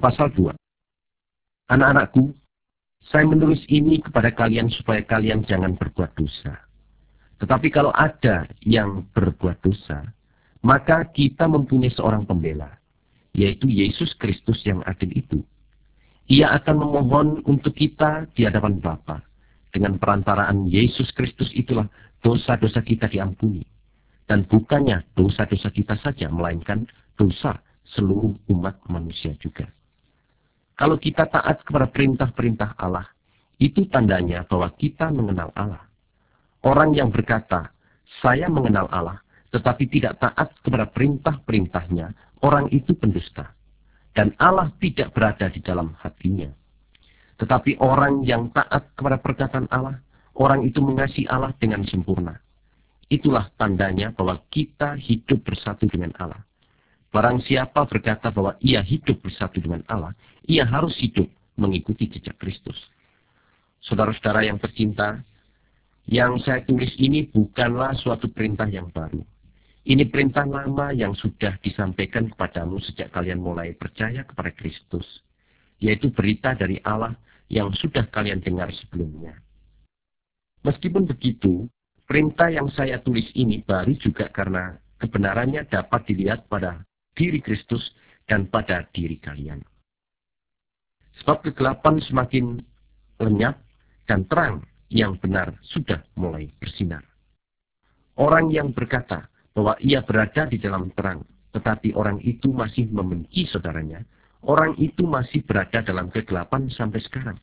pasal 2. Anak-anakku, saya menulis ini kepada kalian supaya kalian jangan berbuat dosa. Tetapi kalau ada yang berbuat dosa, maka kita mempunyai seorang pembela, yaitu Yesus Kristus yang adil itu. Ia akan memohon untuk kita di hadapan Bapa. Dengan perantaraan Yesus Kristus itulah dosa-dosa kita diampuni. Dan bukannya dosa-dosa kita saja, melainkan dosa seluruh umat manusia juga. Kalau kita taat kepada perintah-perintah Allah, itu tandanya bahwa kita mengenal Allah. Orang yang berkata, saya mengenal Allah, tetapi tidak taat kepada perintah-perintahnya, orang itu pendusta. Dan Allah tidak berada di dalam hatinya. Tetapi orang yang taat kepada perkataan Allah, orang itu mengasihi Allah dengan sempurna. Itulah tandanya bahwa kita hidup bersatu dengan Allah. Barang siapa berkata bahwa ia hidup bersatu dengan Allah, ia harus hidup mengikuti jejak Kristus. Saudara-saudara yang tercinta, yang saya tulis ini bukanlah suatu perintah yang baru. Ini perintah lama yang sudah disampaikan kepadamu sejak kalian mulai percaya kepada Kristus, yaitu berita dari Allah yang sudah kalian dengar sebelumnya. Meskipun begitu, perintah yang saya tulis ini baru juga karena kebenarannya dapat dilihat pada diri Kristus dan pada diri kalian. Sebab kegelapan semakin lenyap dan terang yang benar sudah mulai bersinar. Orang yang berkata bahwa ia berada di dalam terang, tetapi orang itu masih membenci saudaranya, orang itu masih berada dalam kegelapan sampai sekarang.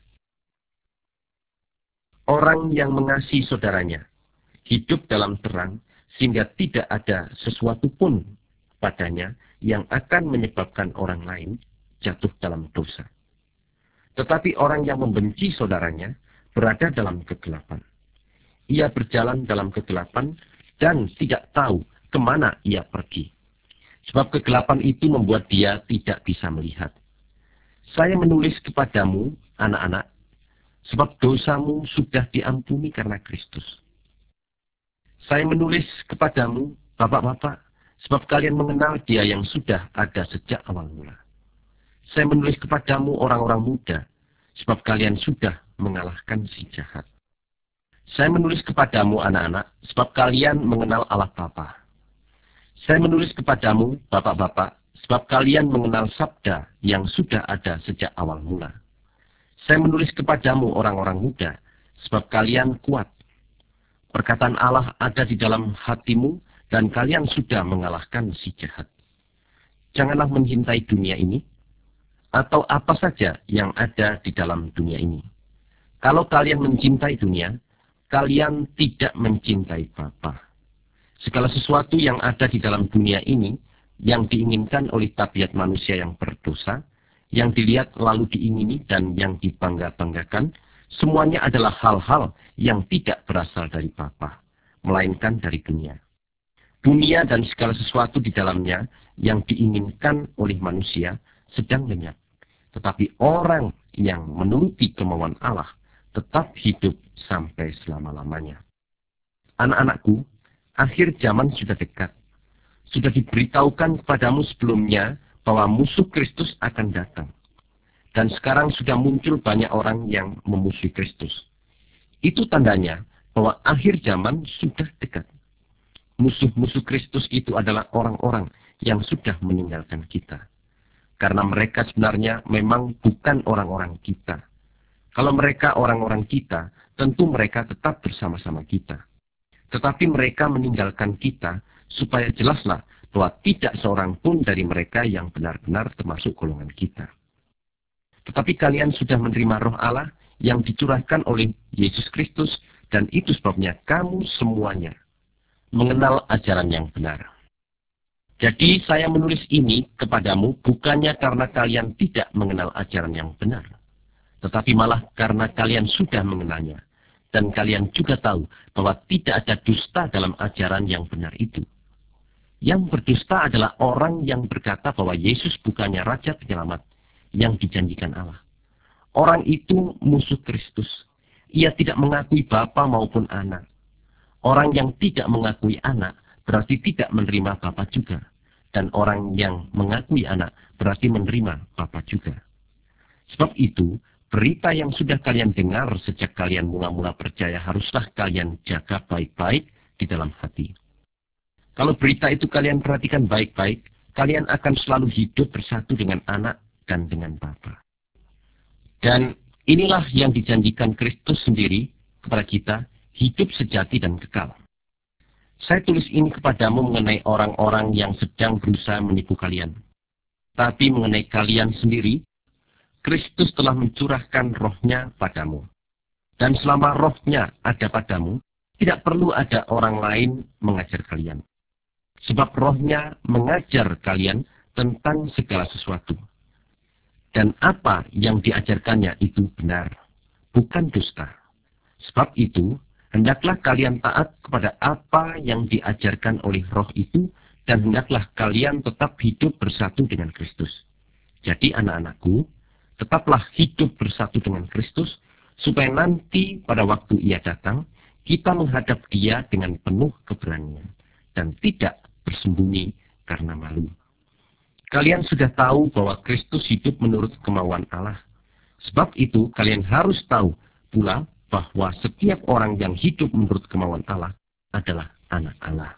Orang yang mengasihi saudaranya hidup dalam terang, sehingga tidak ada sesuatu pun padanya yang akan menyebabkan orang lain jatuh dalam dosa. Tetapi orang yang membenci saudaranya berada dalam kegelapan. Ia berjalan dalam kegelapan dan tidak tahu kemana ia pergi. Sebab kegelapan itu membuat dia tidak bisa melihat. Saya menulis kepadamu, anak-anak, sebab dosamu sudah diampuni karena Kristus. Saya menulis kepadamu, bapak-bapak, sebab kalian mengenal Dia yang sudah ada sejak awal mula. Saya menulis kepadamu orang-orang muda, sebab kalian sudah mengalahkan si jahat. Saya menulis kepadamu anak-anak, sebab kalian mengenal Allah Bapa. Saya menulis kepadamu bapak-bapak, sebab kalian mengenal sabda yang sudah ada sejak awal mula. Saya menulis kepadamu orang-orang muda, sebab kalian kuat. Perkataan Allah ada di dalam hatimu, dan kalian sudah mengalahkan si jahat. Janganlah mencintai dunia ini, atau apa saja yang ada di dalam dunia ini. Kalau kalian mencintai dunia, kalian tidak mencintai Bapa. Segala sesuatu yang ada di dalam dunia ini, yang diinginkan oleh tabiat manusia yang berdosa, yang dilihat lalu diingini dan yang dibangga-banggakan, semuanya adalah hal-hal yang tidak berasal dari Bapa, melainkan dari dunia. Dunia dan segala sesuatu di dalamnya yang diinginkan oleh manusia sedang lenyap. Tetapi orang yang menuruti kemauan Allah tetap hidup sampai selama-lamanya. Anak-anakku, akhir zaman sudah dekat. Sudah diberitahukan kepadamu sebelumnya bahwa musuh Kristus akan datang. Dan sekarang sudah muncul banyak orang yang memusuhi Kristus. Itu tandanya bahwa akhir zaman sudah dekat. Musuh-musuh Kristus itu adalah orang-orang yang sudah meninggalkan kita. Karena mereka sebenarnya memang bukan orang-orang kita. Kalau mereka orang-orang kita, tentu mereka tetap bersama-sama kita. Tetapi mereka meninggalkan kita supaya jelaslah bahwa tidak seorang pun dari mereka yang benar-benar termasuk golongan kita. Tetapi kalian sudah menerima Roh Allah yang dicurahkan oleh Yesus Kristus, dan itu sebabnya kamu semuanya mengenal ajaran yang benar. Jadi saya menulis ini kepadamu bukannya karena kalian tidak mengenal ajaran yang benar, tetapi malah karena kalian sudah mengenalnya, dan kalian juga tahu bahwa tidak ada dusta dalam ajaran yang benar itu. Yang berdusta adalah orang yang berkata bahwa Yesus bukannya Raja Penyelamat yang dijanjikan Allah. Orang itu musuh Kristus. Ia tidak mengakui Bapa maupun Anak. Orang yang tidak mengakui Anak berarti tidak menerima Bapa juga. Dan orang yang mengakui Anak berarti menerima Bapa juga. Sebab itu, berita yang sudah kalian dengar sejak kalian mula-mula percaya haruslah kalian jaga baik-baik di dalam hati. Kalau berita itu kalian perhatikan baik-baik, kalian akan selalu hidup bersatu dengan anak dan dengan Bapa. Dan inilah yang dijanjikan Kristus sendiri kepada kita, hidup sejati dan kekal. Saya tulis ini kepadamu mengenai orang-orang yang sedang berusaha menipu kalian. Tapi mengenai kalian sendiri, Kristus telah mencurahkan rohnya padamu. Dan selama rohnya ada padamu, tidak perlu ada orang lain mengajar kalian. Sebab rohnya mengajar kalian tentang segala sesuatu. Dan apa yang diajarkannya itu benar, bukan dusta. Sebab itu, hendaklah kalian taat kepada apa yang diajarkan oleh roh itu, dan hendaklah kalian tetap hidup bersatu dengan Kristus. Jadi anak-anakku, tetaplah hidup bersatu dengan Kristus, supaya nanti pada waktu ia datang, kita menghadap dia dengan penuh keberanian, dan tidak bersembunyi karena malu. Kalian sudah tahu bahwa Kristus hidup menurut kemauan Allah. Sebab itu kalian harus tahu pula bahwa setiap orang yang hidup menurut kemauan Allah adalah anak Allah.